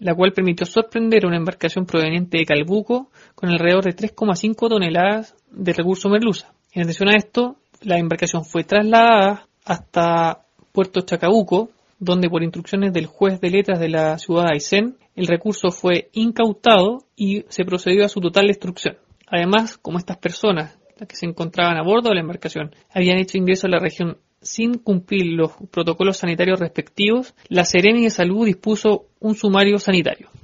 la cual permitió sorprender a una embarcación proveniente de Calbuco con alrededor de 3,5 toneladas de recurso merluza. En adición a esto, la embarcación fue trasladada hasta Puerto Chacabuco, donde por instrucciones del juez de letras de la ciudad de Aysén, el recurso fue incautado y se procedió a su total destrucción. Además, como estas personas, las que se encontraban a bordo de la embarcación, habían hecho ingreso a la región sin cumplir los protocolos sanitarios respectivos, la Seremi de Salud dispuso un sumario sanitario.